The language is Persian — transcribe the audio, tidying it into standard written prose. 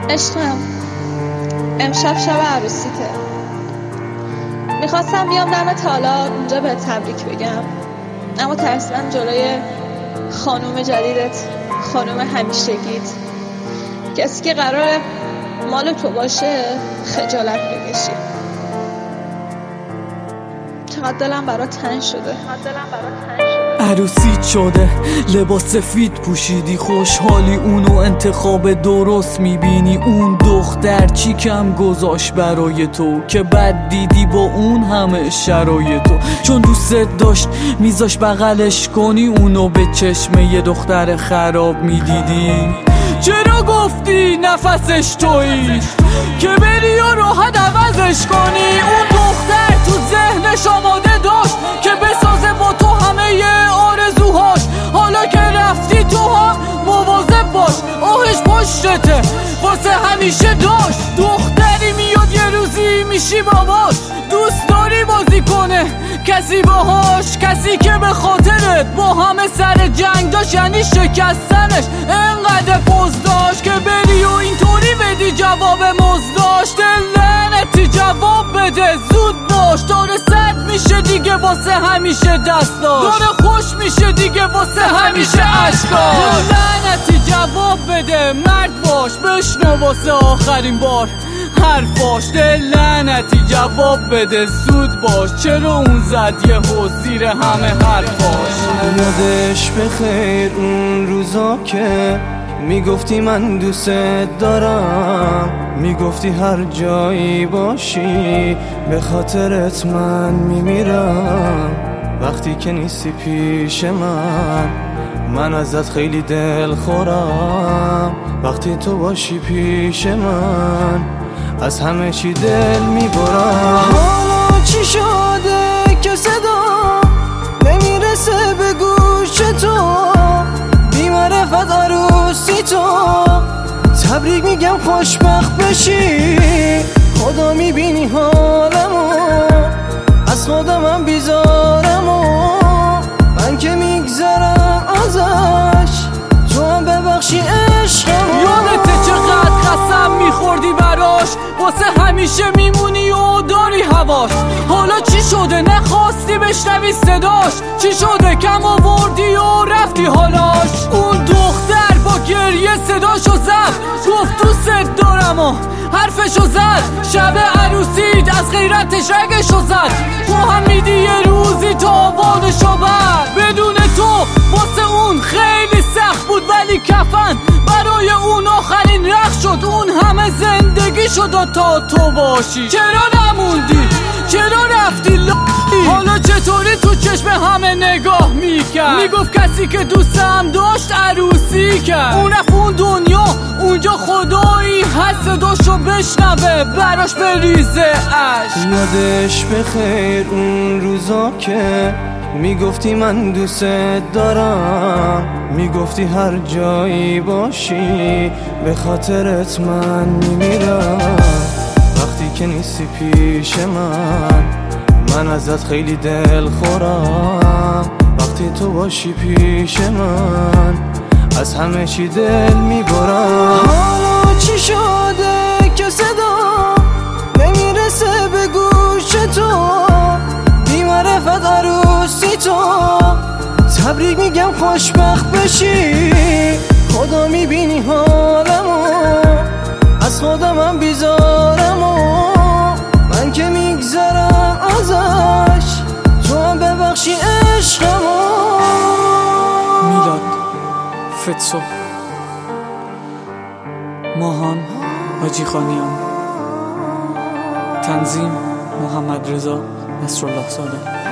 عشقم، امشب شب عروسیته. میخواستم بیام دمت حالا اونجا به تبریک بگم، اما ترسیدم جلوی خانوم جدیدت، خانوم همیشگیت، کسی که قراره مال تو باشه، خجالت بکشی. چقدر دلم برات تنگ شده. عروسیت شده، لباس سفید پوشیدی، خوشحالی اونو انتخاب درست میبینی. اون دختر چی کم گذاشت برای تو که بد دیدی با اون همه شرایطو؟ چون دوستت داشت میذاش بغلش کنی، اونو به چشم یه دختر خراب میدیدی. چرا گفتی نفسش تویی که بری و راحت عوضش کنی؟ اون دختر تو ذهنش آماده داشت که بسازه با تو همه آرزوهاش. حالا که رفتی تو هم مواظب باش، آهش پشتته واسه همیشه داشت. دختری میاد یه روزی میشی باباش، دوست داری بازی کنه کسی باهاش، کسی که به خاطرت با همه سر جنگ داشت، یعنی شکستنش انقدر پوز داشت که بری و اینطوری بدی جواب مزداش. دلنتی جواب بده زود باش، داره سرد میشه دیگه واسه همیشه دستاش، داره خوش میشه دیگه واسه همیشه عشقاش. دلنتی جواب بده مرد باش، بشنو واسه آخرین بار حرفاش. دلنتی جواب بده زود باش، چرا اون زد یه زیر همه حرفاش. یادش بخیر اون روزا که میگفتی من دوست دارم، میگفتی هر جایی باشی به خاطرت من میمیرم. وقتی که نیستی پیش من ازت خیلی دل خورم. وقتی تو باشی پیش من از همه چی دل میبرم. حالا چی شده که صدا نمیرسه به گوش تو؟ بی‌معرفت عروسی تو، تبریک میگم خوشبخت بشی. خدا میبینی حالمو، از خودمم بیزارمو، من که میگذرم ازش، تو هم ببخشی عشقمو. یادته چقدر قسم میخوردی براش، واسه همیشه میمونی و داری هواش. حالا چی شده نخواستی بشنوی صداش؟ چی شده کم آوردی و رفتی حالاش؟ اون دختر با گریه صداشو زد، گفت دوست دارم و حرفشو زد. شب عروسیت از غیرتش رگشو زد، تو هم میدی یه روزی تا آوانشو بر. بدون تو واسه اون خیلی سخت بود، ولی کفن برای اون آخرین رخ شد. اون همه زندگی شد تا تو باشی. چرا نموندی؟ چرا رفتی حالا چطوری تو چشم همه نگاه میکرد؟ میگفت کسی که دوستم داشت عروسی کرد. اون رفت اون دنیا، اونجا خدایی هست صداشو بشنوه براش بریزه عشق. یادش بخیر اون روزا که میگفتی من دوست دارم، میگفتی هر جایی باشی به خاطرت من میمیرم. وقتی که نیستی پیش من ازت خیلی دل خورم. وقتی تو باشی پیش من از همه چی دل میبرم. حالا چی شده که صدا نمیرسه به گوش تو؟ بی‌معرفت عروسی تو، تبریک میگم خوشبخت بشی. خدا میبینی حالمو، از خودمم بیزارمو، من که میگذرم ازش، تو هم ببخشی عشقمو. میلاد فتسو، ماهان حاجی خانیان، تنظیم محمد رضا نصرالله زاده.